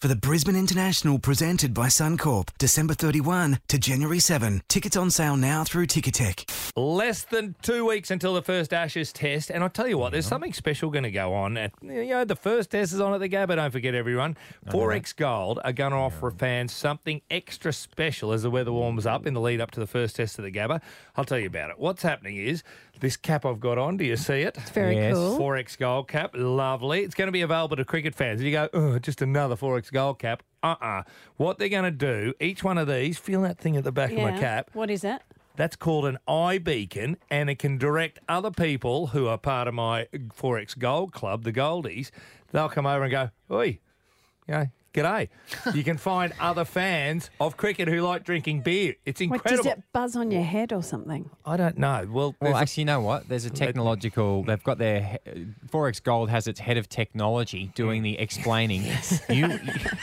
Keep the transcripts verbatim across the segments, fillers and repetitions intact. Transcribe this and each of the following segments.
for the Brisbane International presented by Suncorp, December thirty-first to January seventh. Tickets on sale now through Ticketek. Less than two weeks until the first Ashes test, and I'll tell you what, there's something special going to go on. At, you know, the first test is on at the Gabba, don't forget everyone. four X Gold are going to offer fans something extra special as the weather warms up in the lead up to the first test of the Gabba. I'll tell you about it. What's happening is this cap I've got on, do you see it? It's very Yes. cool. four X Gold cap, lovely. It's going to be available to cricket fans. And you go, oh, just another four X Gold cap. Uh-uh. What they're going to do, each one of these, feel that thing at the back of my cap? What is that? That's called an eye beacon, and it can direct other people who are part of my four X Gold Club, the Goldies. They'll come over and go, oi, you know, g'day. You can find other fans of cricket who like drinking beer. It's What, incredible. does it buzz on your head or something? I don't know. Well, Well, there's a- actually, you know what? There's a technological. They've got their four X Gold has its head of technology doing the explaining. You,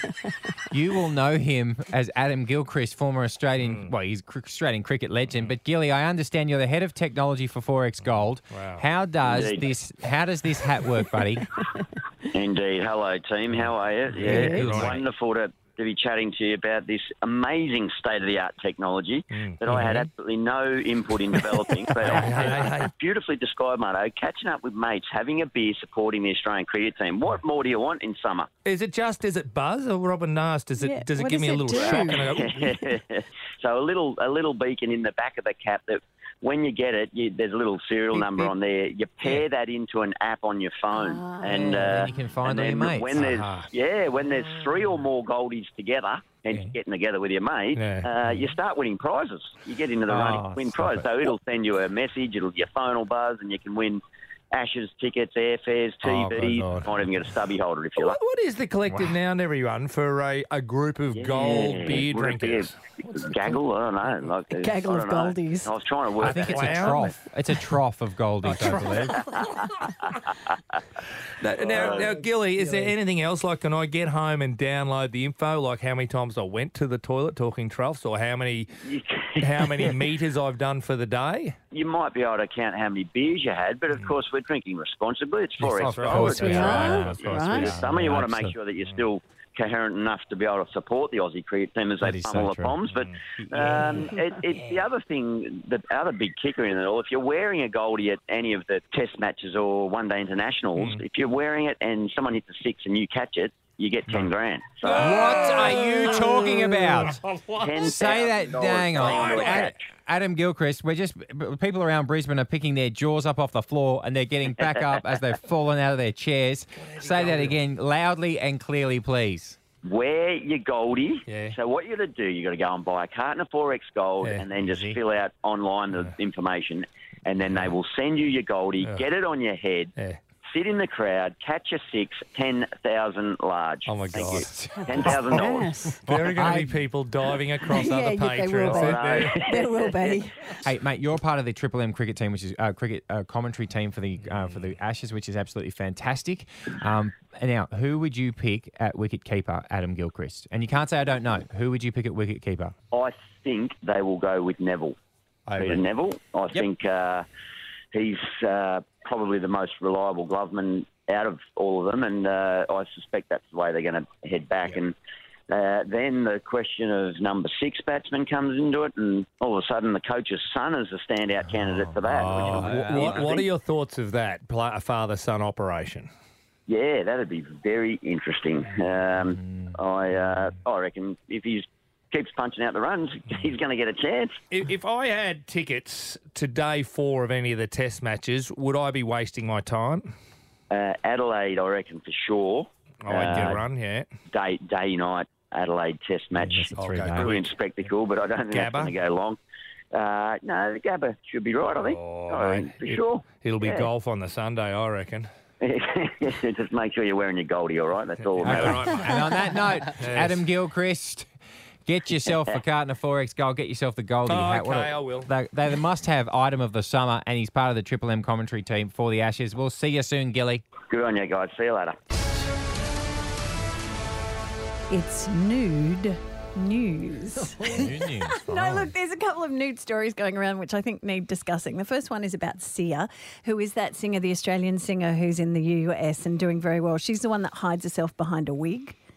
you will know him as Adam Gilchrist, former Australian. Well, he's cr- Australian cricket legend. But Gilly, I understand you're the head of technology for four X Gold. Wow. How does Indeed. this? How does this hat work, buddy? Indeed. Hello, team. How are you? Yeah, Good. it's Right. wonderful to, to be chatting to you about this amazing state-of-the-art technology that I had absolutely no input in developing. But Hey, hey, hey. beautifully described, Marto, catching up with mates, having a beer, supporting the Australian cricket team. What more do you want in summer? is it just, does it buzz, or Robin Nast, does it, Yeah, does it what give does me a it little do? shock? And I go, "Ooh." So a little a little beacon in the back of the cap that when you get it, you, there's a little serial Beep, number beep. on there. You pair Yeah. that into an app on your phone, Ah. and, Yeah, uh, then you can find and all your then mates. when there's Ah. yeah, when there's three or more goldies together and Yeah. getting together with your mate, Yeah. uh, you start winning prizes. You get into the Oh, running to win stop prizes. it. So it'll send you a message. It'll your phone will buzz, and you can win Ashes tickets, airfares, Oh, T good Vs. Lord. Might even get a stubby holder if you What, like. what is the collective noun, everyone, for a, a group of gold Yeah, beer would it be drinkers? a Gaggle? I don't know. Like, A gaggle I of don't know. goldies. I was trying to work I think that it's a Wow. trough. It's a trough of goldies, I believe. Now, now, now, Gilly, is there anything else? Like, can I get home and download the info? Like, how many times I went to the toilet talking troughs, or how many how many meters I've done for the day? You might be able to count how many beers you had, but of course we're drinking responsibly. It's four Yes, X of Gold. course It's, we uh, are. Of course we Right. are. Summer, you want to make Absolutely. sure that you're still coherent enough to be able to support the Aussie cricket team as That they is so pummel the true. bombs. But um, it, it, the other thing, the other big kicker in it all, if you're wearing a Goldie at any of the Test matches or One Day Internationals, if you're wearing it and someone hits a six and you catch it, you get ten grand. So What are you talking about? ten Say that. Dang on, on. Ad- Adam Gilchrist. We're just people around Brisbane are picking their jaws up off the floor and they're getting back up as they've fallen out of their chairs. Say that again, loudly and clearly, please. Wear your Goldie. Yeah. So what you got to do, you got to go and buy a carton of four X Gold Yeah, and then just easy. fill out online the information, and then they will send you your Goldie. Yeah. Get it on your head. Yeah. Sit in the crowd, catch a six, ten thousand large. Oh, my Thank God. you. ten thousand dollars. Yes. There are going to I- be people diving across Yeah, other yeah, they will patrons. be. aren't there? There will be. Hey, mate, you're part of the Triple M cricket team, which is uh, cricket uh, commentary team for the uh, for the Ashes, which is absolutely fantastic. Um, and now, who would you pick at wicket keeper, Adam Gilchrist? And you can't say I don't know. Who would you pick at wicket keeper? I think they will go with Neville. I Peter agree. Neville. I think uh, he's uh, probably the most reliable gloveman out of all of them, and uh, I suspect that's the way they're going to head back. And uh, then the question of number six batsman comes into it, and all of a sudden the coach's son is a standout candidate for that. Oh, which will be what, what are interesting. your thoughts of that, pla- a father-son operation? Yeah, that'd be very interesting. Um, Mm. I uh, I reckon if he keeps punching out the runs, he's going to get a chance. If, if I had tickets to day four of any of the test matches, would I be wasting my time? Uh, Adelaide, I reckon for sure. Oh, I'd get Uh, a run, yeah. Day day night Adelaide Test match. That's a Okay, three-day. good. Brilliant spectacle, but I don't think that's Gabba? going to go long. Uh, no, the Gabba should be right, I think. Oh, I mate, think for it- sure. It'll be Yeah. golf on the Sunday, I reckon. Just make sure you're wearing your Goldie, all right? That's all. Yeah, that matters. right. And on that note, Adam Gilchrist, get yourself a carton of four X Gold. Get yourself the Goldie Oh, hat. What okay, a- I will. They, they're the must-have item of the summer, and he's part of the Triple M commentary team for the Ashes. We'll see you soon, Gilly. Good on you guys. See you later. It's nude news. No, look, there's a couple of nude stories going around which I think need discussing. The first one is about Sia, who is that singer, the Australian singer who's in the U S and doing very well. She's the one that hides herself behind a wig.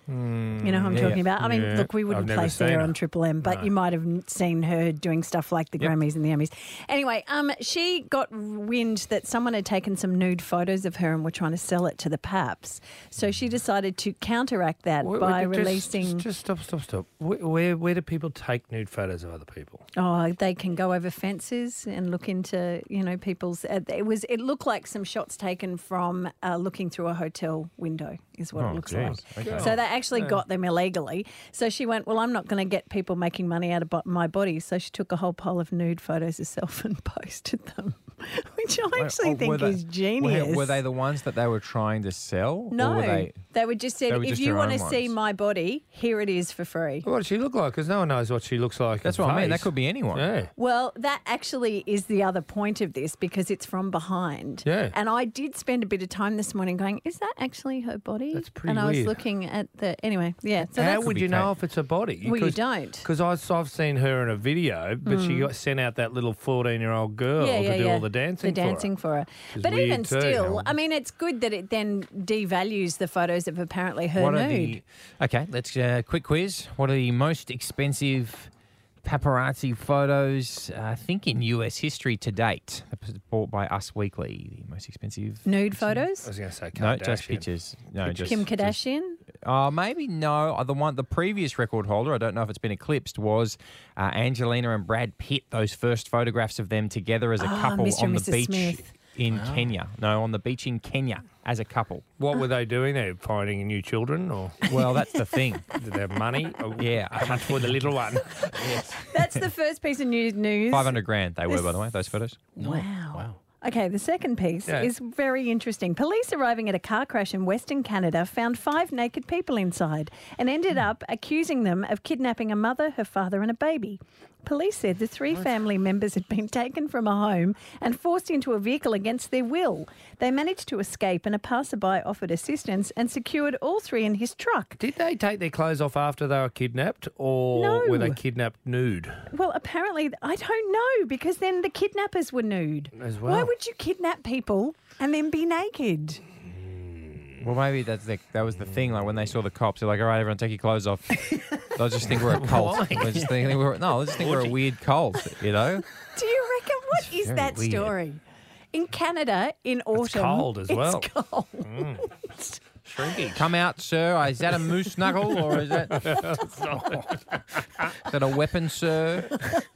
You know who I'm yeah, talking about? I mean, yeah. look, we I've wouldn't never place seen her her. on Triple M, but No. you might have seen her doing stuff like the Yep. Grammys and the Emmys. Anyway, um, she got wind that someone had taken some nude photos of her and were trying to sell it to the Paps. So she decided to counteract that Wait, by wait, just- releasing. Just, just stop, stop, stop. Where, where, where do people take nude photos of other people? Oh, they can go over fences and look into, you know, people's. Uh, it was. It looked like some shots taken from uh, looking through a hotel window, is what Oh, it looks geez. like. Okay. So they actually got them illegally. So she went, well, I'm not going to get people making money out of bo- my body. So she took a whole pile of nude photos herself and posted them, which I actually Oh, think were they- is genius. Were, were they the ones that they were trying to sell? No, Or were they, they were just said, they were if just you her want to own see ones? my body, here it is for free. What does she look like? Because no one knows what she looks like. that's in what I mean. That face. could be anyone. Yeah. Well, that actually is the other point of this because it's from behind. Yeah. And I did spend a bit of time this morning going, is that actually her body? That's pretty And I was weird. looking at the, anyway, yeah. So How that's, would be you know Kate. if it's a body? well, you don't. Because I've seen her in a video, but she got sent out that little fourteen-year-old girl yeah, yeah, to do yeah. all the dancing The dancing for for her. Which is But weird even too. still, I mean, it's good that it then devalues the photos of apparently her What nude. are the? Okay, let's uh, quick quiz. What are the most expensive paparazzi photos? Uh, I think in U S history to date. That was bought by Us Weekly. The most expensive. Nude her. I photos? was going to say Kardashian. No, just pictures. No, just Kim just- Kardashian? Uh, maybe no. Uh, The one, the previous record holder, I don't know if it's been eclipsed, was uh, Angelina and Brad Pitt. Those first photographs of them together as a Ah, couple Mister on and the Missus beach Smith. in Kenya. No, on the beach in Kenya as a couple. What were they doing there? Finding new children, or Well, that's the thing. did they have money? Or Yeah. how much for the little one? That's the first piece of news. news. Five hundred grand they were, by the way. Those photos. Wow. Wow. Okay, the second piece Yeah. is very interesting. Police arriving at a car crash in Western Canada found five naked people inside and ended up accusing them of kidnapping a mother, her father, and a baby. Police said the three family members had been taken from a home and forced into a vehicle against their will. They managed to escape and a passerby offered assistance and secured all three in his truck. Did they take their clothes off after they were kidnapped, or No. were they kidnapped nude? Well, apparently, I don't know, because then the kidnappers were nude. As Why well. would you kidnap people and then be naked? Well, maybe that's the, that was the thing. Like when they saw the cops, they're like, "All right, everyone, take your clothes off." They'll just think we're a cult. Why? They'll just think we're no. They'll just think we're a weird cult. You know? Do you reckon? What is very that weird. story? In Canada, in autumn, cold as well. It's cold. Shrinkage. Come out, sir. Is that a moose knuckle or is that, is that a weapon, sir?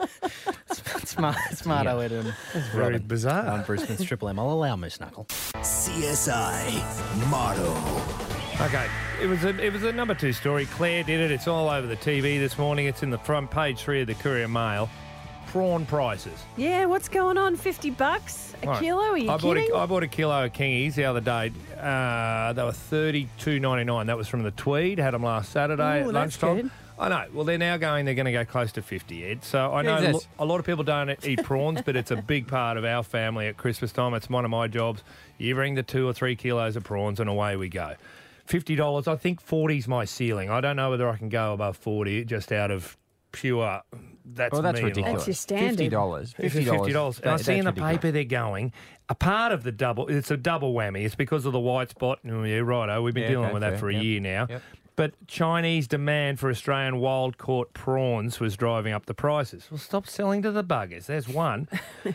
Smart, smart, Yeah. Ed. Very I'm bizarre. Bruce Smith's Triple M. I'll allow Moose Knuckle. C S I motto. Okay, it was a it was a number two story. Claire did it. It's all over the T V this morning. It's in the front page three of the Courier Mail. Prawn prices. Yeah, what's going on? Fifty bucks a Right. kilo? Are you I bought kidding? a, I bought a kilo of kingies the other day. Uh, they were thirty-two ninety-nine. That was from the Tweed. Had them last Saturday Ooh, at that's lunchtime. good. I know. Well, they're now going. They're going to go close to fifty, Ed. So I know Jesus. lo- a lot of people don't eat prawns, but it's a big part of our family at Christmas time. It's one of my jobs. You bring the two or three kilos of prawns, and away we go. Fifty dollars. I think forty's my ceiling. I don't know whether I can go above forty just out of pure. That's Well, that's me in ridiculous. life. That's your standard. Fifty dollars. It's just fifty dollars. And I see in the paper they're going. A part of the double, it's a double whammy. It's because of the white spot. Oh, yeah, righto. We've been Yeah, dealing okay, with that fair. for a Yep. year now. Yep. But Chinese demand for Australian wild caught prawns was driving up the prices. Well, stop selling to the buggers. There's one.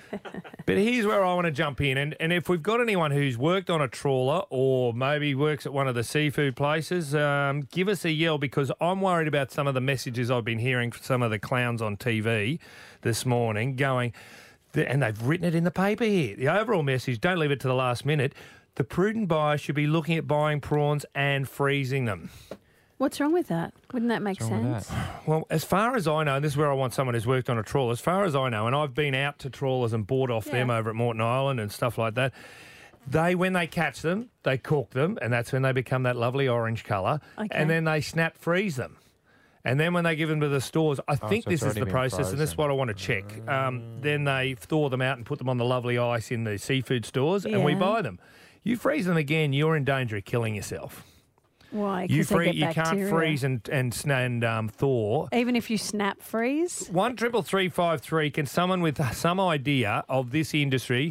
But here's where I want to jump in. And, and if we've got anyone who's worked on a trawler or maybe works at one of the seafood places, um, give us a yell, because I'm worried about some of the messages I've been hearing from some of the clowns on T V this morning going, and they've written it in the paper here. The overall message, don't leave it to the last minute. The prudent buyer should be looking at buying prawns and freezing them. What's wrong with that? Wouldn't that make wrong with sense? Well, as far as I know, and this is where I want someone who's worked on a trawler, as far as I know, and I've been out to trawlers and bought off them Yeah. over at Moreton Island and stuff like that, they, when they catch them, they cork them, and that's when they become that lovely orange colour, Okay. and then they snap freeze them. And then when they give them to the stores, I think so this it's is the already been process, and this is frozen. what I want to check. Um, then they thaw them out and put them on the lovely ice in the seafood stores, and we Yeah. buy them. You freeze them again, you're in danger of killing yourself. Why? You 'Cause they free, get you can't bacteria. freeze and and, sn- and um, thaw. Even if you snap freeze? One triple three five three. Can someone with some idea of this industry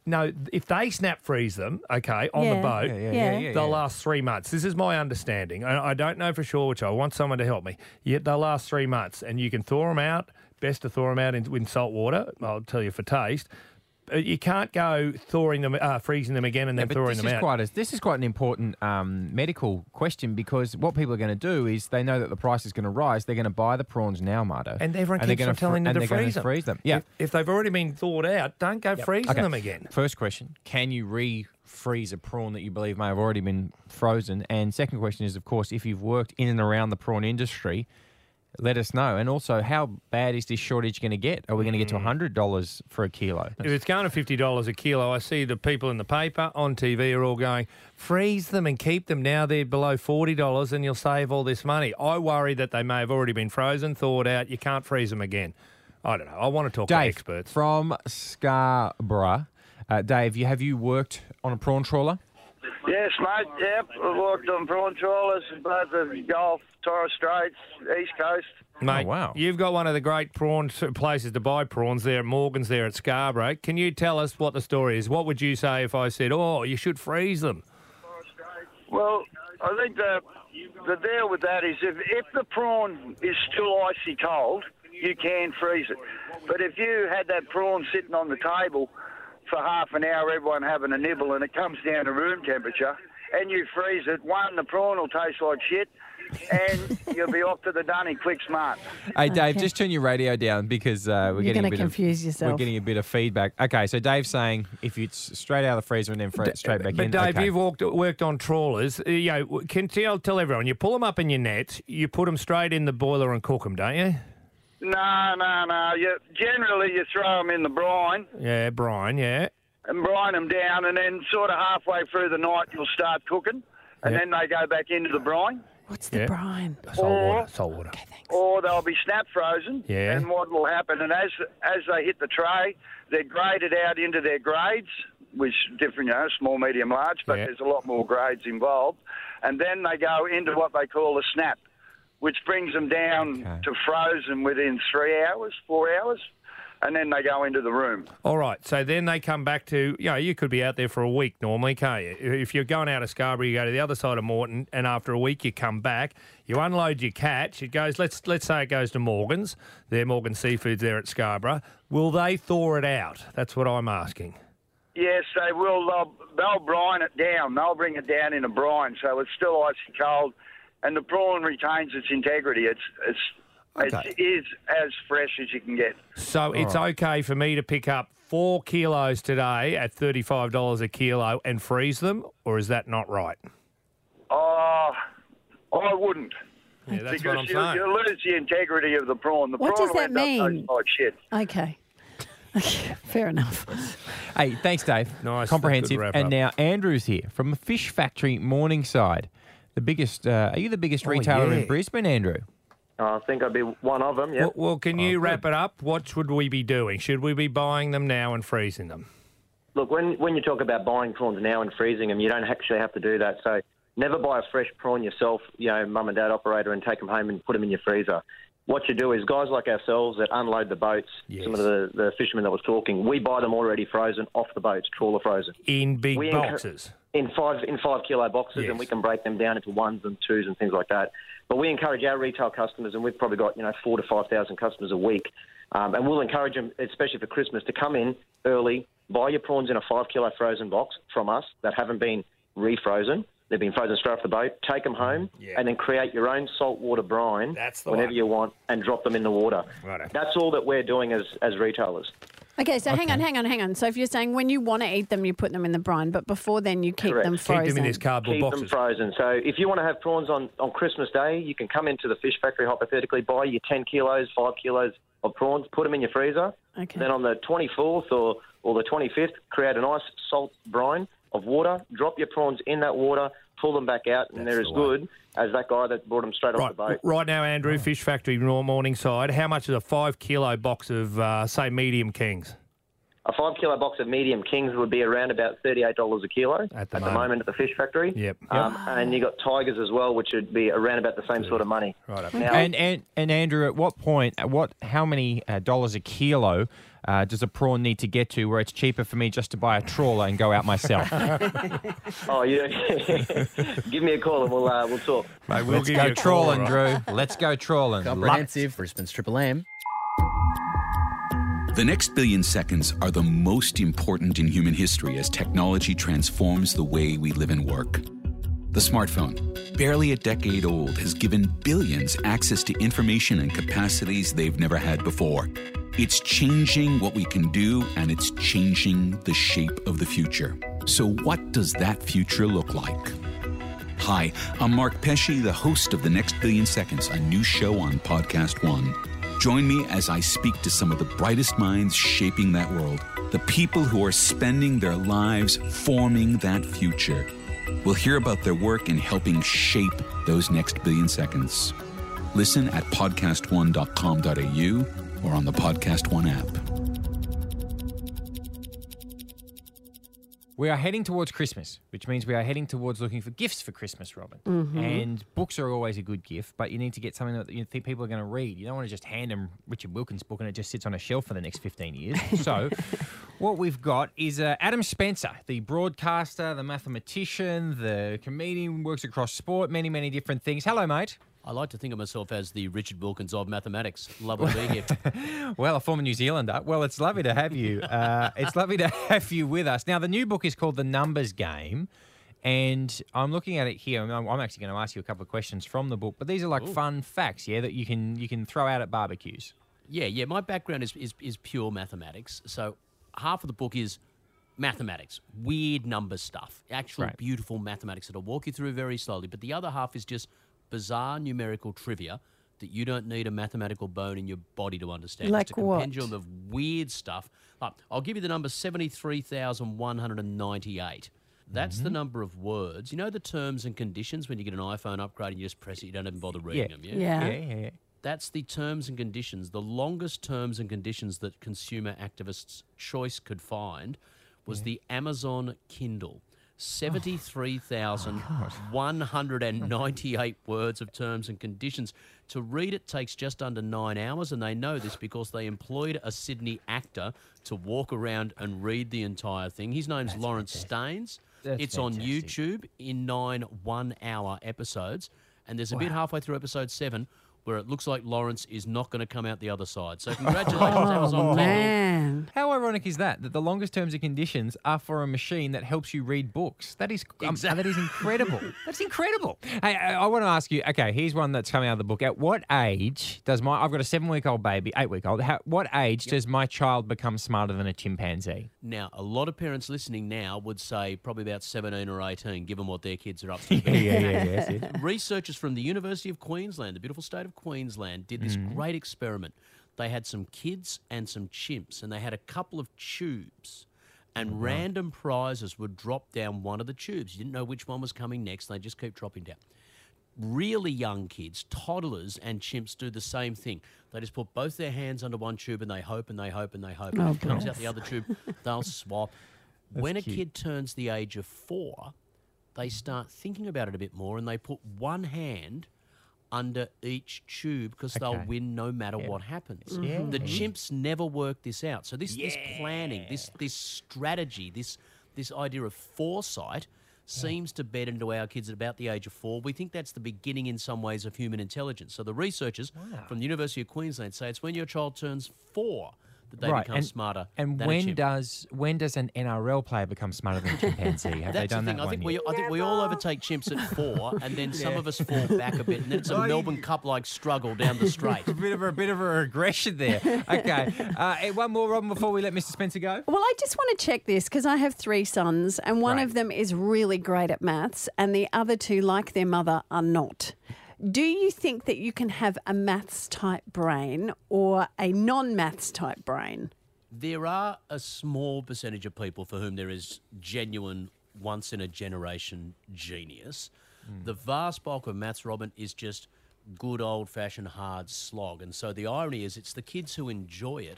no, if they snap freeze them, okay, on Yeah. the boat, Yeah, yeah, Yeah. yeah, yeah. they'll yeah. last three months. This is my understanding. I, I don't know for sure, which I want someone to help me. Yet they'll last three months, and you can thaw them out. Best to thaw them out in, in salt water. I'll tell you for taste. But you can't go thawing them, uh, freezing them again, and Yeah, then but thawing this them is out. quite a, this is quite an important um, medical question, because what people are going to do is they know that the price is going to rise. They're going to buy the prawns now, Mardo, And everyone they're keeps gonna on telling fr- them and to they're gonna freeze them. freeze them. Yeah. If, if they've already been thawed out, don't go freezing Okay. them again. First question: can you re-freeze a prawn that you believe may have already been frozen? And second question is, of course, if you've worked in and around the prawn industry, let us know. And also, how bad is this shortage going to get? Are we going to get to one hundred dollars for a kilo? If it's going to fifty dollars a kilo, I see the people in the paper, on T V, are all going, freeze them and keep them now they're below forty dollars and you'll save all this money. I worry that they may have already been frozen, thawed out. You can't freeze them again. I don't know. I want to talk to Dave experts. from Scarborough. Uh, Dave, you have you worked on a prawn trawler? Yes, mate. Yep, I've worked on prawn trawlers in both the Gulf, Torres Straits, East Coast. Mate, Oh, wow. you've got one of the great prawn places to buy prawns there at Morgan's there at Scarborough. Can you tell us what the story is? What would you say if I said, oh, you should freeze them? Well, I think the the deal with that is if if the prawn is still icy cold, you can freeze it. But if you had that prawn sitting on the table for half an hour, everyone having a nibble, and it comes down to room temperature, and you freeze it, one, the prawn will taste like shit, and you'll be off to the dunny quick smart. Hey, Dave, Okay. just turn your radio down, because uh, we're You're getting gonna a bit confuse of, yourself. We're getting a bit of feedback. Okay, so Dave's saying if it's straight out of the freezer and then fr- straight back But in. Dave, okay. you've walked, worked on trawlers. Uh, You know, can tell, tell everyone, you pull them up in your nets, you put them straight in the boiler and cook them, don't you? No, no, no. You, generally, you throw them in the brine Yeah, Brian, yeah. and brine them down, and then sort of halfway through the night, you'll start cooking, and Yeah. then they go back into the brine. What's the Yeah. brine? Salt Or- water, salt water. Or they'll be snap frozen. Yeah. And what will happen, and as as they hit the tray, they're graded out into their grades, which different, you know, small, medium, large, but Yeah. there's a lot more grades involved. And then they go into what they call a snap, which brings them down Okay. to frozen within three hours, four hours, and then they go into the room. All right, so then they come back to, you know, you could be out there for a week normally, can't you? If you're going out of Scarborough, you go to the other side of Moreton, and after a week you come back, you unload your catch, it goes, let's let's say it goes to Morgan's, they're Morgan Seafoods there at Scarborough. Will they thaw it out? That's what I'm asking. Yes, they will. They'll, they'll brine it down. They'll bring it down in a brine, so it's still icy cold, and the prawn retains its integrity. It's it's Okay. it is as fresh as you can get. So it's okay for me to pick up four kilos today at thirty-five dollars a kilo and freeze them, or is that not right? Oh, I wouldn't. Yeah, that's because what I'm you, saying. you lose the integrity of the prawn. The What prawn does will that end up mean? tasting like shit. Okay. Fair enough. Hey, thanks, Dave. Nice, Comprehensive. good wrap And up. now Andrew's here from a fish factory, Morningside. The biggest. Uh, are you the biggest retailer Oh, yeah. in Brisbane, Andrew? I think I'd be one of them, yeah. Well, well, can Oh, you good. wrap it up? What should we be doing? Should we be buying them now and freezing them? Look, when when you talk about buying prawns now and freezing them, you don't actually have to do that. So never buy a fresh prawn yourself, you know, mum and dad operator, and take them home and put them in your freezer. What you do is guys like ourselves that unload the boats, Yes. some of the, the fishermen that was talking, we buy them already frozen off the boats, trawler frozen. In big We encour- boxes. In five in five kilo boxes, Yes. and we can break them down into ones and twos and things like that. But we encourage our retail customers, and we've probably got you know four to five thousand customers a week, um, and we'll encourage them, especially for Christmas, to come in early, buy your prawns in a five kilo frozen box from us that haven't been refrozen. They've been frozen straight off the boat. Take them home, Yeah. and then create your own saltwater brine That's the whenever one. you want, and drop them in the water. Righto. That's all that we're doing as as retailers. Okay, so hang on, hang on, hang on. So if you're saying when you want to eat them, you put them in the brine, but before then you keep Correct. them Keep frozen. Keep them in these cardboard Keep them boxes. frozen. So if you want to have prawns on, on Christmas Day, you can come into the fish factory, hypothetically, buy your ten kilos, five kilos of prawns, put them in your freezer. Okay. Then on the twenty-fourth or, or the twenty-fifth, create a nice salt brine of water, drop your prawns in that water, pull them back out, and That's they're as the way. good as that guy that brought them straight off the Right, boat. right now, Andrew, Fish Factory, Morningside, how much is a five kilo box of, uh, say, medium kings? A five kilo box of medium kings would be around about thirty-eight dollars a kilo At the moment. at the fish factory. Yep. Um, and you got tigers as well, which would be around about the same sort of money. Right up. Now, And, and and Andrew, at what point, at what, how many uh, dollars a kilo uh, does a prawn need to get to where it's cheaper for me just to buy a trawler and go out myself? oh, yeah. Give me a call and we'll uh, we'll talk. Mate, we'll Let's give go you a call, trawling, right? Drew. Let's go trawling. Comprehensive, Brisbane's Triple M. The next billion seconds are the most important in human history as technology transforms the way we live and work. The smartphone, barely a decade old, has given billions access to information and capacities they've never had before. It's changing what we can do, and it's changing the shape of the future. So what does that future look like? Hi, I'm Mark Pesce, the host of The Next Billion Seconds, a new show on Podcast One. Join me as I speak to some of the brightest minds shaping that world, the people who are spending their lives forming that future. We'll hear about their work in helping shape those next billion seconds. Listen at podcast one dot com dot a u or on the Podcast One app. We are heading towards Christmas, which means we are heading towards looking for gifts for Christmas, Robin. Mm-hmm. And books are always a good gift, but you need to get something that you think people are going to read. You don't want to just hand them Richard Wilkins' book and it just sits on a shelf for the next fifteen years. So what we've got is uh, Adam Spencer, the broadcaster, the mathematician, the comedian, works across sport, many, many different things. Hello, mate. I like to think of myself as the Richard Wilkins of mathematics. Lovely to be here. Well, a former New Zealander. Well, it's lovely to have you. Uh, it's lovely to have you with us. Now, the new book is called The Numbers Game, and I'm looking at it here. And I'm I'm actually going to ask you a couple of questions from the book, but these are like Ooh. fun facts, yeah, that you can you can throw out at barbecues. Yeah, yeah. My background is, is, is pure mathematics. So half of the book is mathematics, weird number stuff, actual Right. beautiful mathematics that I'll walk you through very slowly. But the other half is just bizarre numerical trivia that you don't need a mathematical bone in your body to understand. Like Just a what? compendium of weird stuff. Like, I'll give you the number seventy-three thousand one hundred ninety-eight. That's the number of words. You know the terms and conditions when you get an iPhone upgrade and you just press it, you don't even bother reading them, yeah? Yeah. Yeah, yeah, yeah. That's the terms and conditions. The longest terms and conditions that consumer activists' choice could find was the Amazon Kindle. seventy-three thousand one hundred ninety-eight words of terms and conditions. To read it takes just under nine hours, and they know this because they employed a Sydney actor to walk around and read the entire thing. His name's Lawrence Staines. That's it's on fantastic. YouTube in nine one-hour episodes, and there's a bit halfway through episode seven where it looks like Lawrence is not going to come out the other side. So congratulations, Amazon Kindle. Man. How ironic is that? That the longest terms and conditions are for a machine that helps you read books. That is um, Exactly. that is incredible. That's incredible. Hey, I, I want to ask you. Okay, here's one that's coming out of the book. At what age does my? I've got a seven-week-old baby, eight-week-old. How, what age does my child become smarter than a chimpanzee? Now, a lot of parents listening now would say probably about seventeen or eighteen, given what their kids are up to. yeah, yeah, yeah, yes, yes. Researchers from the University of Queensland, the beautiful state of Queensland, did this great experiment. They had some kids and some chimps, and they had a couple of tubes, and random prizes would drop down one of the tubes. You didn't know which one was coming next. They just keep dropping down. Really young kids, toddlers and chimps do the same thing. They just put both their hands under one tube and they hope and they hope and they hope. And Oh, if it comes bless. out the other tube, they'll swap. when a cute. kid turns the age of four, they start thinking about it a bit more and they put one hand under each tube because Okay. they'll win no matter Yeah. what happens. Yeah. The chimps never work this out. So this, this planning, this this strategy, this this idea of foresight seems to bed into our kids at about the age of four. We think that's the beginning in some ways of human intelligence. So the researchers from the University of Queensland say it's when your child turns four that they Right, become and- smarter And than a when chimp. does when does an N R L player become smarter than a chimpanzee? Have they That's done the thing. that I one think we, yet? I think we all overtake chimps at four, and then some Yeah. of us fall back a bit, and then it's a Oh, you- Melbourne Cup-like struggle down the straight. a bit of a, a bit of a regression there. Okay, uh, hey, one more, Robin, before we let Mister Spencer go. Well, I just want to check this because I have three sons, and one Right. of them is really great at maths, and the other two, like their mother, are not. Do you think that you can have a maths type brain or a non maths type brain? There are a small percentage of people for whom there is genuine, once-in-a-generation genius. The vast bulk of maths, Robin, is just good old-fashioned hard slog. And so the irony is it's the kids who enjoy it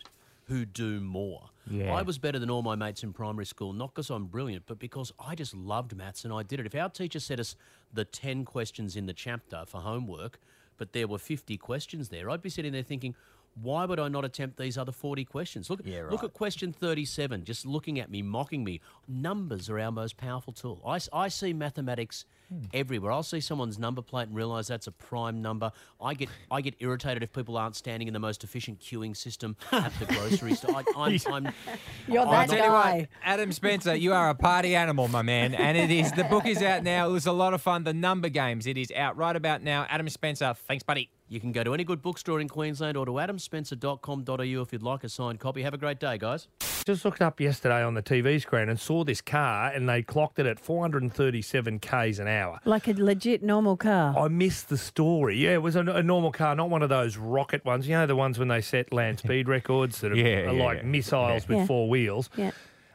who do more. Yeah. I was better than all my mates in primary school, not because I'm brilliant, but because I just loved maths and I did it. If our teacher set us the ten questions in the chapter for homework, but there were fifty questions there, I'd be sitting there thinking, why would I not attempt these other forty questions? Look, Yeah, look right. at question thirty-seven, just looking at me, mocking me. Numbers are our most powerful tool. I, s- I see mathematics everywhere. I'll see someone's number plate and realise that's a prime number. I get I get irritated if people aren't standing in the most efficient queuing system at the grocery store. I, I'm, I'm, You're I'll that tell you guy. what, Adam Spencer, you are a party animal, my man. And it is, the book is out now. It was a lot of fun. The Number Games. It is out right about now. Adam Spencer, thanks, buddy. You can go to any good bookstore in Queensland or to adam spencer dot com dot a u if you'd like a signed copy. Have a great day, guys. Just looked up yesterday on the T V screen and saw this car, and they clocked it at four hundred thirty-seven k's an hour. Like a legit normal car. I missed the story. Yeah, it was a, a normal car, not one of those rocket ones. You know, the ones when they set land speed records that are, Yeah, are yeah, like yeah. missiles with Yeah. four wheels. Yeah.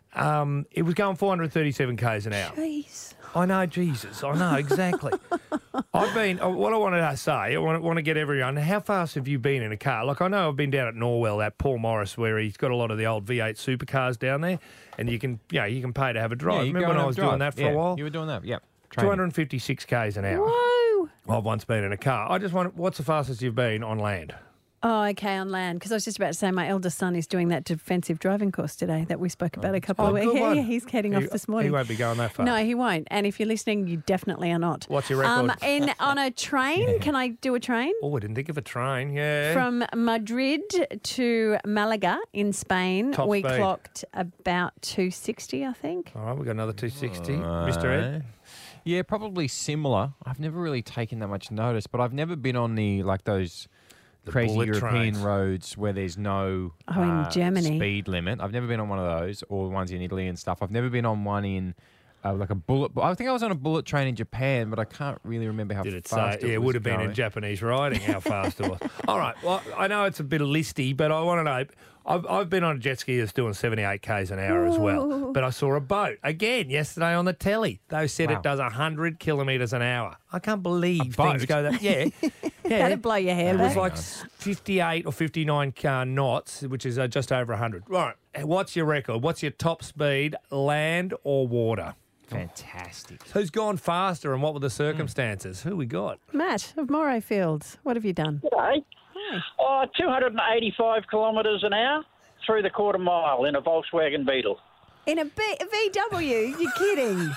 Um, it was going four hundred thirty-seven k's an hour. Jeez. I know, Jesus. I know, exactly. I've been, uh, what I wanted to say, I want, want to get everyone, how fast have you been in a car? Like, I know I've been down at Norwell, that Paul Morris, where he's got a lot of the old V eight supercars down there, and you can, you know, you can pay to have a drive. Yeah, you Remember go when and I have was a drive. doing that for Yeah, a while? You were doing that, yep. two hundred fifty-six k's an hour. Whoa. I've once been in a car. I just want, what's the fastest you've been on land? Oh, okay, on land. Because I was just about to say my eldest son is doing that defensive driving course today that we spoke about a couple Oh, of good weeks. Yeah, one. yeah, he's heading He- off this morning. He won't be going that far. No, he won't. And if you're listening, you definitely are not. What's your record? Um, in on a train, can I do a train? Oh, I didn't think of a train. Yeah. From Madrid to Malaga in Spain, Top we speed. clocked about two sixty, I think. All right, we've got another two sixty. Mister Ed? Yeah, probably similar. I've never really taken that much notice, but I've never been on the, like those The crazy bullet European trains. roads where there's no Oh, in uh, Germany. speed limit. I've never been on one of those, or ones in Italy and stuff. I've never been on one in uh, like a bullet. I think I was on a bullet train in Japan, but I can't really remember how Did it fast say? it Yeah, it was would have been in going. Japanese writing how fast it was. All right. Well, I know it's a bit listy, but I want to know. I've, I've been on a jet ski that's doing seventy-eight k's an hour as well. But I saw a boat again yesterday on the telly. They said Wow. it does one hundred kilometres an hour. I can't believe things boat? go that. Yeah. yeah. That'd blow your hair It was back. like fifty-eight or fifty-nine car knots, which is uh, just over one hundred. Right. What's your record? What's your top speed, land or water? Fantastic. Who's gone faster and what were the circumstances? Who we got? Matt of Moray Fields, what have you done? G'day. Oh, two hundred eighty-five kilometres an hour through the quarter mile in a Volkswagen Beetle. In a, B- a V W? You're kidding.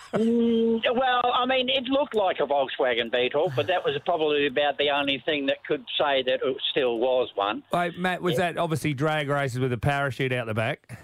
Mm, well, I mean, it looked like a Volkswagen Beetle, but that was probably about the only thing that could say that it still was one. Wait, Matt, was that obviously drag races with a parachute out the back?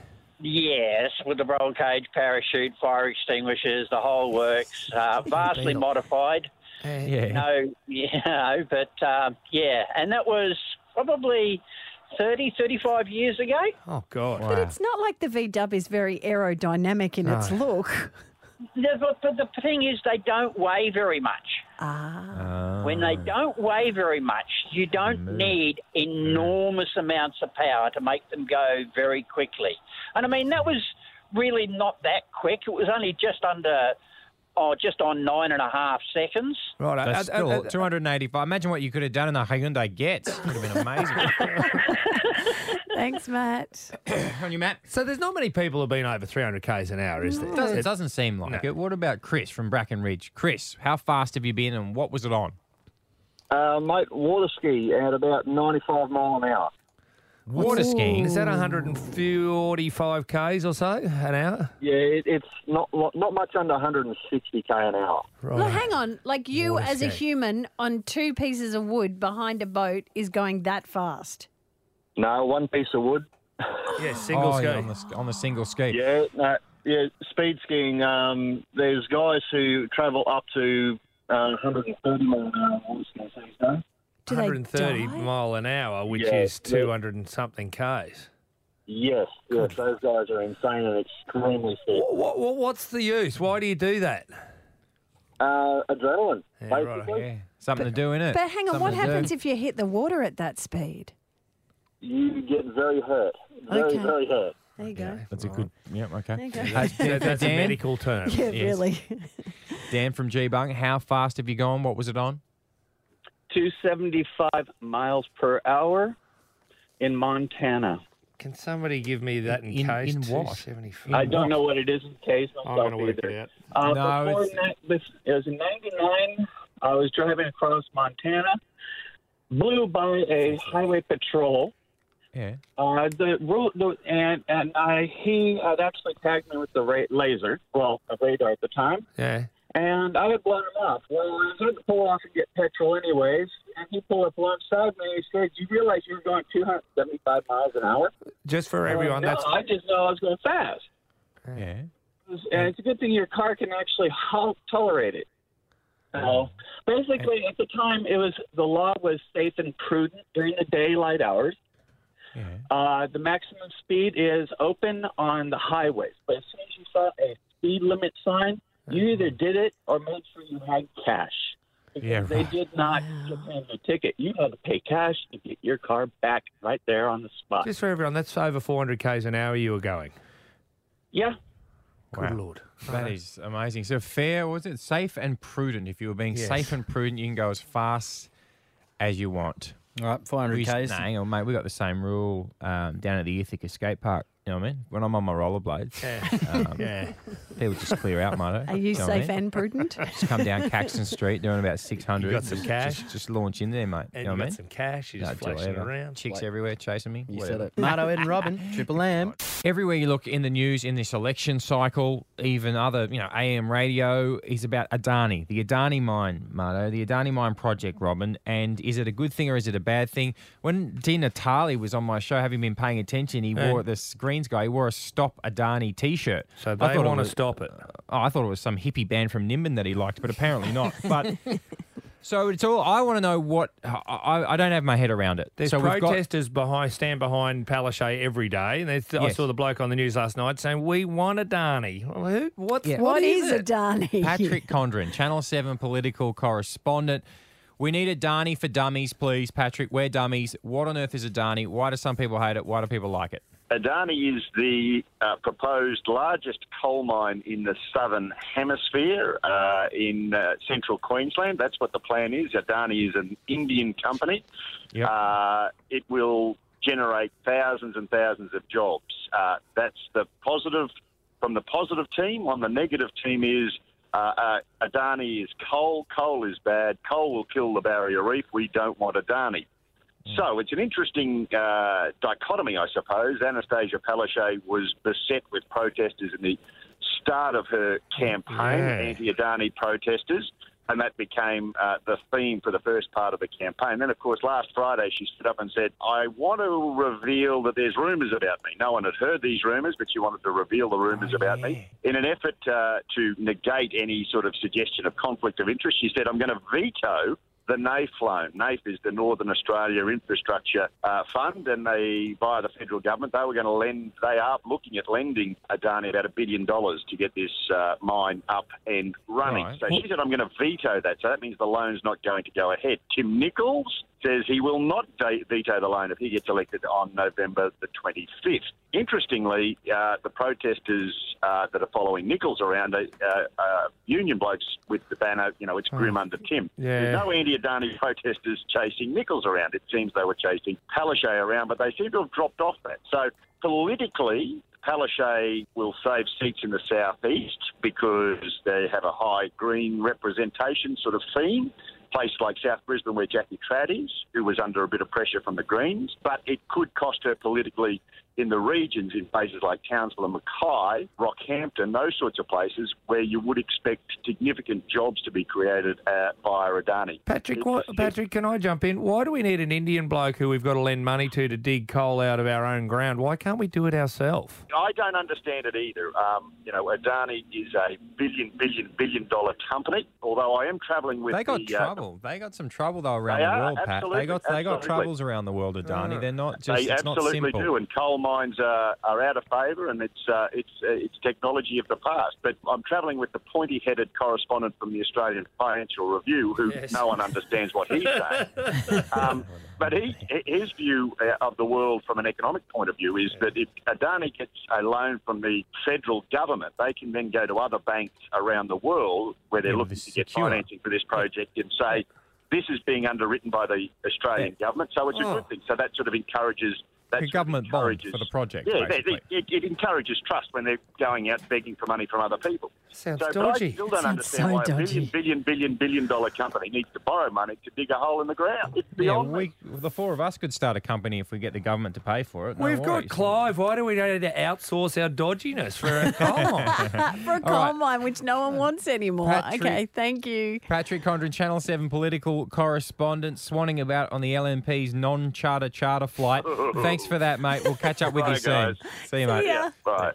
Yes, with the roll cage, parachute, fire extinguishers, the whole works, uh, vastly Beetle. modified. Yeah. No, you know, but um, yeah, and that was probably thirty, thirty-five years ago. Oh, God. But it's not like the V W is very aerodynamic in its No. look. The, but, but the thing is, they don't weigh very much. Ah. When they don't weigh very much, you don't need enormous amounts of power to make them go very quickly. And I mean, that was really not that quick. It was only just under, oh, just on nine and a half seconds. Right. That's uh, uh, still uh, two hundred eighty-five. Imagine what you could have done in the Hyundai Getz. It would have been amazing. Thanks, Matt. On you, Matt. So there's not many people who've been over three hundred k's an hour, is there? It doesn't, it doesn't seem like No. it. What about Chris from Brackenridge? Chris, how fast have you been and what was it on? Uh, mate, water ski at about ninety-five mile an hour. Water skiing? Is that one hundred forty-five k's or so an hour? Yeah, it, it's not not much under one hundred sixty k an hour. Right. Well, hang on. Like you, Water as a skiing. human, on two pieces of wood behind a boat is going that fast. No, one piece of wood. Yeah, single oh, ski. yeah, on, the, on the single ski. Yeah, no, yeah, speed skiing. Um, there's guys who travel up to uh, one hundred thirty mile an hour water skiing these days. Do they one hundred thirty die? mile an hour, which Yeah, is two hundred and something k's. Yes, yes, those guys are insane and extremely fit. What, what, what's the use? Why do you do that? Uh, adrenaline, Yeah, basically. right. Yeah, something to do in it. But hang on, Something what to do. happens if you hit the water at that speed? You get very hurt, very, Okay. very hurt. There you go. That's a good. Yeah, okay. There you go. That's, that's a Dan? medical term. Yeah, Yes. really. Dan from G-Bung, how fast have you gone? What was it on? two seventy-five miles per hour in Montana. Can somebody give me that in, In- case? in what? two seventy-five. I don't know what it is in case I'm myself going to work either. it out. Uh, No, before it's- that, this, it was in ninety-nine. I was driving across Montana, blew by a highway patrol. Yeah. Uh, the rule, the, and and I he had actually tagged me with the ra- laser, well, a radar at the time, Yeah. and I had blown him off. Well, I was going to pull off and get petrol anyways, and he pulled up alongside me and he said, "Do you realize you're going two hundred seventy-five miles an hour?" Just for everyone, no, that's I just know I was going fast. Yeah. And it's a good thing your car can actually ho- tolerate it. So basically, at the time, it was the law was safe and prudent during the daylight hours. Yeah. Uh, the maximum speed is open on the highways, but as soon as you saw a speed limit sign, you either did it or made sure you had cash. Because Yeah, they right. did not just hand you a ticket. You had to pay cash to get your car back right there on the spot. just for everyone. That's over four hundred k's an hour you were going. Yeah. Good Wow. Lord. That is amazing. So fair, was it? Safe and prudent. If you were being Yes. safe and prudent, you can go as fast as you want. All right, five hundred We used- k's. Nah, hang on, mate. We got the same rule um, down at the Ithaca Skate Park. You know what I mean? When I'm on my rollerblades, Yeah. um, Yeah. people just clear out, mate. Are you know what I safe mean? and prudent? Just come down Caxton Street doing about six hundred. You got some just, cash? Just, just launch in there, mate. And you know you what I got mean? some cash. You're just No, do flashing whatever. around. Chicks Like- everywhere chasing me. You whatever. said it. Marto, Ed and Robin, Triple M. Everywhere you look in the news in this election cycle, even other, you know, A M radio is about Adani, the Adani mine, Marto, the Adani mine project, Robin. And is it a good thing or is it a bad thing? When Di Natale was on my show, having been paying attention, he Yeah. wore this Greens guy. He wore a Stop Adani T-shirt. So I they thought it want to was- stop it. Oh, I thought it was some hippie band from Nimbin that he liked, but apparently not. But so it's all. I want to know what I, I, I don't have my head around it. There's so we've got protesters behind, stand behind Palaszczuk every day. And there's- I Yes. saw the bloke on the news last night saying, "We want Adani." Well, who? What's, Yeah. What is it? Adani? Patrick Condren, Channel seven political correspondent. We need Adani for dummies, please, Patrick. We're dummies. What on earth is Adani? Why do some people hate it? Why do people like it? Adani is the uh, proposed largest coal mine in the southern hemisphere uh, in uh, central Queensland. That's what the plan is. Adani is an Indian company. Yep. Uh, it will generate thousands and thousands of jobs. Uh, that's the positive from the positive team. On the negative team is uh, uh, Adani is coal. Coal is bad. Coal will kill the barrier reef. We don't want Adani. So it's an interesting uh, dichotomy, I suppose. Anastasia Palaszczuk was beset with protesters in the start of her campaign, Yeah. anti-Adani protesters, and that became uh, the theme for the first part of the campaign. Then, of course, last Friday she stood up and said, I want to reveal that there's rumours about me. No one had heard these rumours, but she wanted to reveal the rumours Oh, about yeah. me. In an effort uh, to negate any sort of suggestion of conflict of interest, she said, I'm going to veto the NAIF loan. NAIF is the Northern Australia Infrastructure uh, Fund, and they, via the federal government, they were going to lend, they are looking at lending Adani about a billion dollars to get this uh, mine up and running. Right. So she said, I'm going to veto that. So that means the loan's not going to go ahead. Tim Nichols says he will not de- veto the loan if he gets elected on November the twenty-fifth. Interestingly, uh, the protesters uh, that are following Nichols around are uh, uh, union blokes with the banner, you know, it's grim under Tim. Yeah. There's no anti-Adani protesters chasing Nichols around. It seems they were chasing Palaszczuk around, but they seem to have dropped off that. So politically, Palaszczuk will save seats in the southeast because they have a high green representation sort of theme. Place like South Brisbane where Jackie Trad is, who was under a bit of pressure from the Greens, but it could cost her politically in the regions in places like Townsville and Mackay, Rockhampton, those sorts of places where you would expect significant jobs to be created uh, via Adani. Patrick, what, Patrick, can I jump in? Why do we need an Indian bloke who we've got to lend money to to dig coal out of our own ground? Why can't we do it ourselves? I don't understand it either. Um, you know, Adani is a billion, billion, billion dollar company, although I am travelling with They got the... Uh, trouble. They got some trouble though around They the are, world, Pat. They absolutely, got they got absolutely. troubles around the world, Adani. They're not just They it's not absolutely simple. do, and coal mines are, are out of favour, and it's uh, it's uh, it's technology of the past. But I'm travelling with the pointy-headed correspondent from the Australian Financial Review, who Yes. no one understands what he's saying. um, but he, his view uh, of the world from an economic point of view is that if Adani gets a loan from the federal government, they can then go to other banks around the world where they're Yeah, looking this to get secure. financing for this project and say, this is being underwritten by the Australian government, so it's a Oh. good thing. So that sort of encourages That's The government what bond encourages- for the project, Yeah, basically. it, it, it encourages trust when they're going out begging for money from other people. Sounds so, but dodgy. I still don't Sounds understand so why a dodgy. billion, billion, billion, billion dollar company needs to borrow money to dig a hole in the ground. It's Yeah, beyond we, the four of us could start a company if we get the government to pay for it. No We've got worries. Clive. Why do we need to outsource our dodginess for a coal mine? For a coal mine, which no one wants anymore. Patrick- Okay, thank you. Patrick Condren, Channel seven political correspondent, swanning about on the L N P's non-charter charter flight. Thanks for that, mate. We'll catch up with you Bye, soon. guys. See you, mate. Yeah, bye.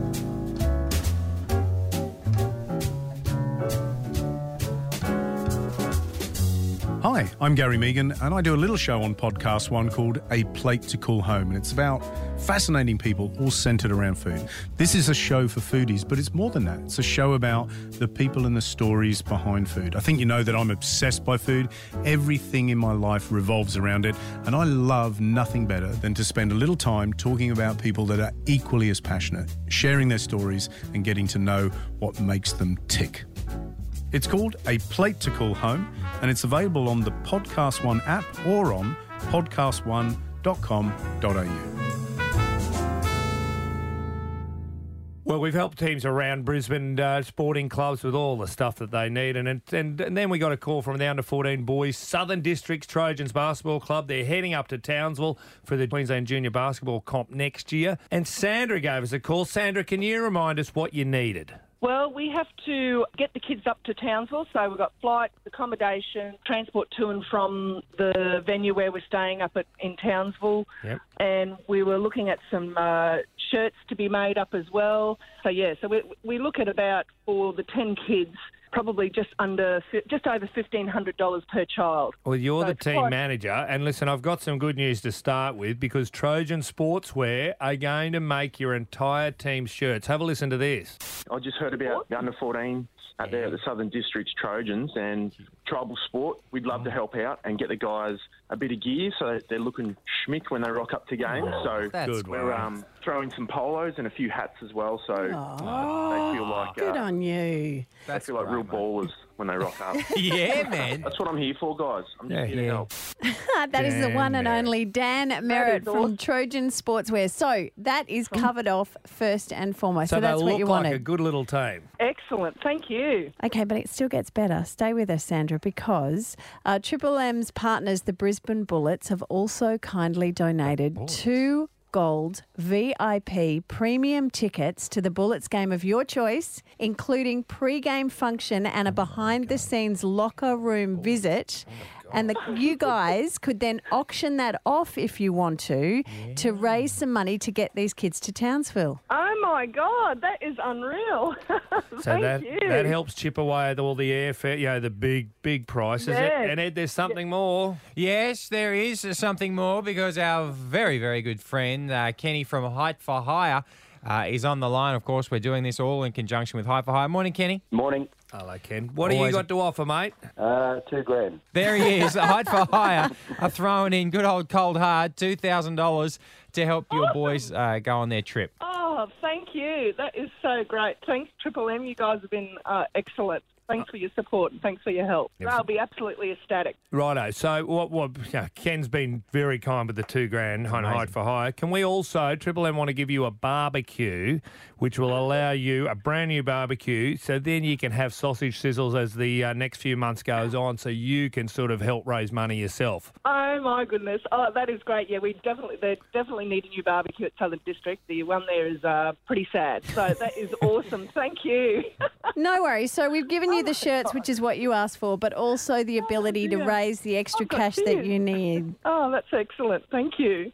Hi, I'm Gary Megan, and I do a little show on Podcast One called A Plate to Call Home, and it's about fascinating people all centred around food. This is a show for foodies, but it's more than that. It's a show about the people and the stories behind food. I think you know that I'm obsessed by food. Everything in my life revolves around it, and I love nothing better than to spend a little time talking about people that are equally as passionate, sharing their stories and getting to know what makes them tick. It's called A Plate to Call Home, and it's available on the Podcast One app or on podcast one dot com dot a u. Well, we've helped teams around Brisbane uh, sporting clubs with all the stuff that they need. And, and and then we got a call from the under fourteen boys, Southern Districts Trojans Basketball Club. They're heading up to Townsville for the Queensland Junior Basketball Comp next year. And Sandra gave us a call. Sandra, can you remind us what you needed? Well, we have to get the kids up to Townsville, so we've got flight, accommodation, transport to and from the venue where we're staying up at in Townsville, Yep. and we were looking at some uh, shirts to be made up as well. So yeah, so we we look at about for the ten kids, probably just under just over fifteen hundred dollars per child. Well, you're So the it's team quite- manager, and listen, I've got some good news to start with because Trojan Sportswear are going to make your entire team's shirts. Have a listen to this. I just heard about the under fourteens out there at the Southern Districts Trojans and tribal sport. We'd love to help out and get the guys a bit of gear so that they're looking schmick when they rock up to games. So That's Good we're work. um, throwing some polos and a few hats as well. So Oh, they feel like good uh, on you. they feel like real ballers when they rock up. Yeah, man. That's what I'm here for, guys. I'm just Yeah, here to yeah. help. That is the Dan one and Merritt. only Dan Merritt from Trojan Sportswear. So that is covered off first and foremost. So, So, that's they what look you like wanted. a good little team. Excellent, thank you. Okay, but it still gets better. Stay with us, Sandra, because uh, Triple M's partners, the Brisbane Bullets, have also kindly donated two gold V I P premium tickets to the Bullets game of your choice, including pre-game function and a behind-the-scenes locker room visit. And the, you guys could then auction that off if you want to, to raise some money to get these kids to Townsville. Oh my God, that is unreal. So Thank that you. that helps chip away at all the airfare, you know, the big, big prices. Yes. And Ed, there's something more. Yes, there is something more because our very, very good friend, uh, Kenny from Height for Hire, uh, is on the line. Of course, we're doing this all in conjunction with Height for Hire. Morning, Kenny. Morning. Hello, Ken. What do you Always got to offer, mate? Uh, two grand. There he is. Height for Hire are throwing in good old cold hard two thousand dollars to help your boys uh, go on their trip. Oh, thank you. That is so great. Thanks, Triple M. You guys have been uh, excellent. Thanks for your support and thanks for your help. Yes. I'll be absolutely ecstatic. Righto. So what? What? Yeah, Ken's been very kind with the two grand on Height for Hire. Can we also Triple M want to give you a barbecue, which will allow you a brand new barbecue, so then you can have sausage sizzles as the uh, next few months goes on, so you can sort of help raise money yourself. Oh my goodness! Oh, that is great. Yeah, we definitely they definitely need a new barbecue at Southern District. The one there is uh, pretty sad. So that is awesome. Thank you. No worries. So we've given you the shirts, which is what you asked for, but also the ability to dear. raise the extra I've got cash that tears. you need. Oh, that's excellent. Thank you.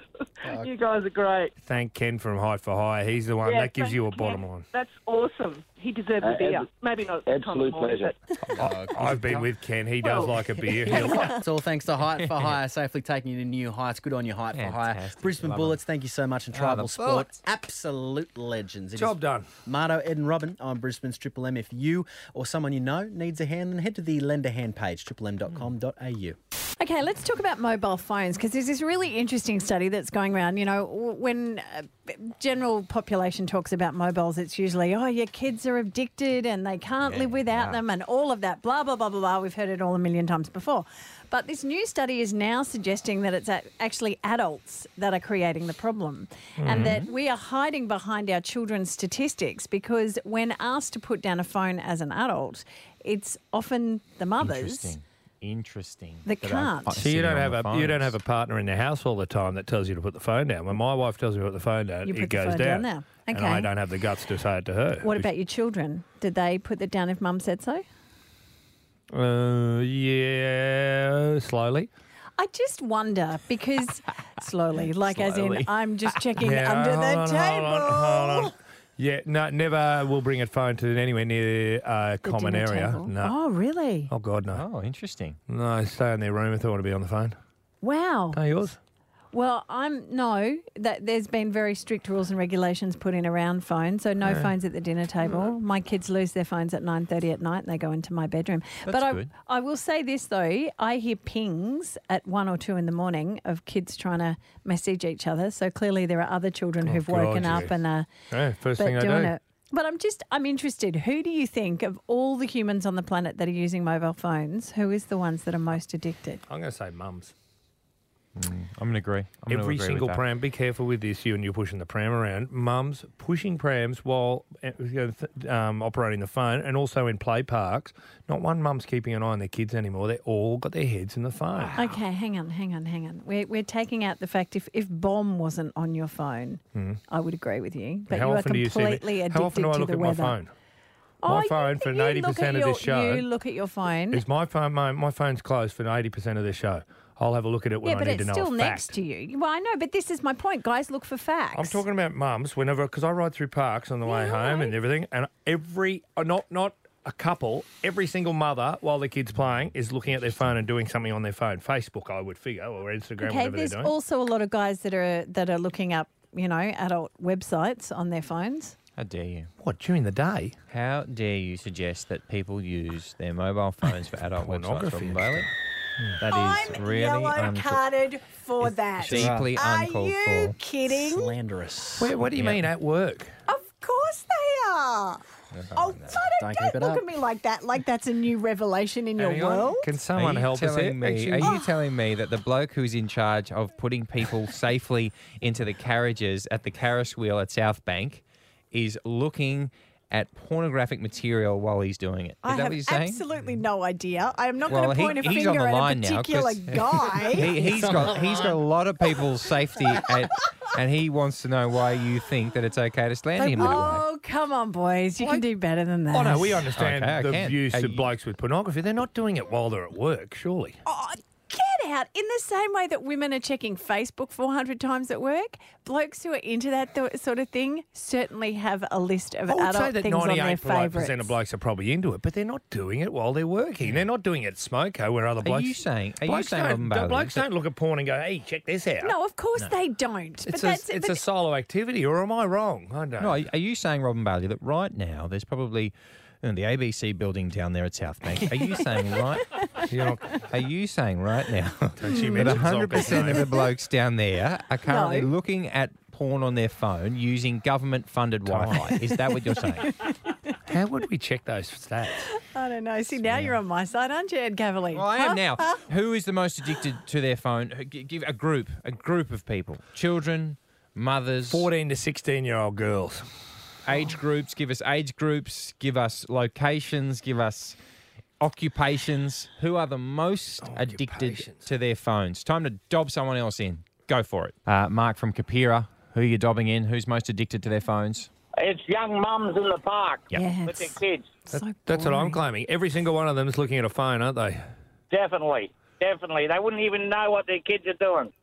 You guys are great. Thank Ken from Height for Hire. He's the one Yeah, that gives you a thanks, bottom Ken. line. That's awesome. He deserves Uh, a beer. ab- Maybe not. at this time of absolute morning, pleasure. but- I've been with Ken. He does Well- like a beer. He'll- It's all thanks to Height for Hire, safely taking you to new heights. Good on you, Height for Hire. Fantastic. Brisbane Love Bullets, thank you so much. And Oh, Tribal the Sport, Bullets. absolute legends. It Job is done. Marto, Ed and Robin on Brisbane's Triple M. If you or someone you know needs a hand, then head to the Lend a Hand page, triple m dot com dot a u. Okay, let's talk about mobile phones because there's this really interesting study that's going around. You know, w- when uh, general population talks about mobiles, it's usually, oh, your kids are addicted and they can't live without yeah. them and all of that, blah, blah, blah, blah, blah. We've heard it all a million times before. But this new study is now suggesting that it's a- actually adults that are creating the problem and that we are hiding behind our children's statistics because when asked to put down a phone as an adult, it's often the mothers. Interesting. Interesting. That are can't. fi- So you sitting don't on have the a phones. you don't have a partner in the house all the time that tells you to put the phone down. When my wife tells me to put the phone down, You put it the goes phone down. down now. And Okay. I don't have the guts to say it to her. What about your children? Did they put it down if mum said so? Uh, yeah, slowly. I just wonder because slowly, like as in Slowly. I'm just checking Yeah, under hold the on, table. Hold on, hold on. Yeah, no, never will bring a phone to anywhere near a The common dinner area. table. No. Oh, really? Oh, God, no. Oh, interesting. No, stay in their room if they want to be on the phone. Wow. No, yours? Well, I'm no. That there's been very strict rules and regulations put in around phones, so no Yeah. phones at the dinner table. My kids lose their phones at nine thirty at night, and they go into my bedroom. That's but I, good. I will say this though: I hear pings at one or two in the morning of kids trying to message each other. So clearly, there are other children Oh, who've God, woken yeah. up and are Yeah, first but thing I doing do. it. But I'm just, I'm interested. Who do you think of all the humans on the planet that are using mobile phones, who is the ones that are most addicted? I'm going to say mums. I'm going to agree. I'm Every gonna agree single with that. pram, be careful with this, you and you're pushing the pram around. Mums pushing prams while uh, you know, th- um, operating the phone and also in play parks. Not one mum's keeping an eye on their kids anymore. They're all got their heads in the phone. Okay, hang on, hang on, hang on. We're, we're taking out the fact if, if bomb wasn't on your phone, Mhm. I would agree with you. But How you are often do you see me- completely addicted How often do I to look the at my weather. phone? Oh, My you- phone for you eighty look percent at of your- this show. You look at your phone. Is my phone my, my phone's closed for eighty percent of this show. I'll have a look at it when yeah, I but need it's to know still a next fact. to you. Well, I know, but this is my point. Guys look for facts. I'm talking about mums whenever because I ride through parks on the way home and everything, and every uh, not not a couple, every single mother while their kid's playing is looking at their phone and doing something on their phone. Facebook, I would figure, or Instagram, Okay, whatever they're there's doing. also a lot of guys that are that are looking up, you know, adult websites on their phones. How dare you? What, during the day? How dare you suggest that people use their mobile phones for adult websites, Pornography. Robin Bailey? That is I'm really yellow uncalled carded for that. deeply Are uncalled you for. kidding? Slanderous. Where, what do you Yeah. mean at work? Of course they are. Oh, Don't don't, keep it look up. at me like that. Like that's a new revelation in your Hang on. world. Can someone Are you help us telling here? me? Actually- Are you telling me that the bloke who's in charge of putting people safely into the carriages at the Caris wheel at South Bank is looking at pornographic material while he's doing it? Is I that have what you're saying? absolutely no idea. I am not Well, going to he- point a he's on finger the at a line now, particular 'cause guy. he, he's got he's got a lot of people's safety, at, and he wants to know why you think that it's okay to slander him that way. Oh, come on, boys. You can do better than that. Oh, no, we understand Okay, I the can. use Hey, of blokes with pornography. They're not doing it while they're at work, surely. Oh, get out. In the same way that women are checking Facebook four hundred times at work, blokes who are into that th- sort of thing certainly have a list of I would adult say that things on their ninety-eight favourites. percent of blokes are probably into it, but they're not doing it while they're working. They're not doing it at Smoko where other Are blokes... you saying? Are you blokes saying, don't, Robin Bailey, blokes that- don't look at porn and go, hey, check this out. No, of course they don't. It's, but a, that's it's but a solo activity, or am I wrong? I don't No, are are you saying, Robin Bailey, that right now there's probably in the A B C building down there at South Bank? Are you saying right? You're not, are you saying right now Don't you that mention one hundred percent of Zonka's the blokes down there are currently No. looking at porn on their phone using government-funded Wi-Fi? Is that what you're saying? How would we check those stats? I don't know. See, now you're on my side, aren't you, Ed Cavalier? Well, I am now. Who is the most addicted to their phone? G- Give a group, a group of people, children, mothers, fourteen to sixteen-year-old girls. age groups. Give us age groups. Give us locations. Give us occupations. Who are the most addicted to their phones? Time to dob someone else in. Go for it. Uh, Mark from Kapira. Who are you dobbing in? Who's most addicted to their phones? It's young mums in the park Yeah, with their it's kids. so That's what I'm boring. claiming. Every single one of them is looking at a phone, aren't they? Definitely, definitely. They wouldn't even know what their kids are doing.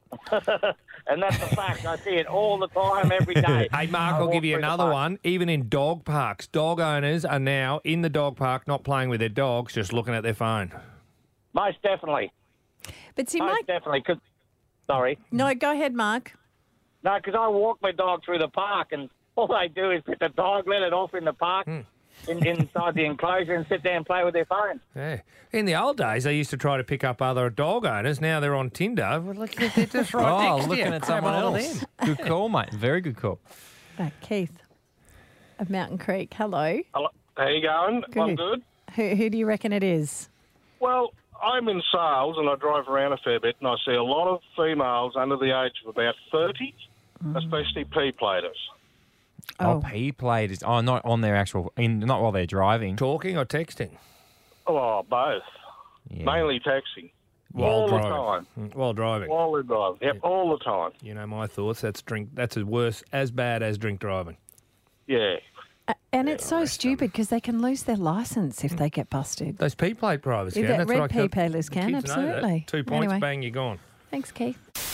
And that's a fact. I see it all the time, every day. Hey, Mark, I I'll walk give you through the another park. one. Even in dog parks, dog owners are now in the dog park, not playing with their dogs, just looking at their phone. Most definitely. But see, Most Mike, definitely. 'Cause- sorry. no, go ahead, Mark. No, because I walk my dog through the park, and all they do is put the dog, let it off in the park, Hmm. in, inside the enclosure and sit there and play with their phone. Yeah. In the old days, they used to try to pick up other dog owners. Now they're on Tinder. Well, look, they're just right oh, next to looking you. at Grab someone hold of else. them. Good call, mate. Very good call. Uh, Keith of Mountain Creek. Hello. Hello. How you going? I'm good. Who, who do you reckon it is? Well, I'm in sales and I drive around a fair bit, and I see a lot of females under the age of about thirty, especially P-platers. Oh, P platers. Oh, not on their actual, in, not while they're driving. Talking or texting? Oh, both. Yeah. Mainly texting. While all driving. the time. Mm, While driving. While they're driving. Yep, all the time. You know my thoughts. That's drink. That's as worse, as bad as drink driving. Yeah. Uh, and it's so stupid because they can lose their licence if they get busted. Those P plate drivers Yeah, can. that That's red what I P kept- platers can, kids know that. absolutely. Two points, Anyway. bang, you're gone. Thanks, Keith.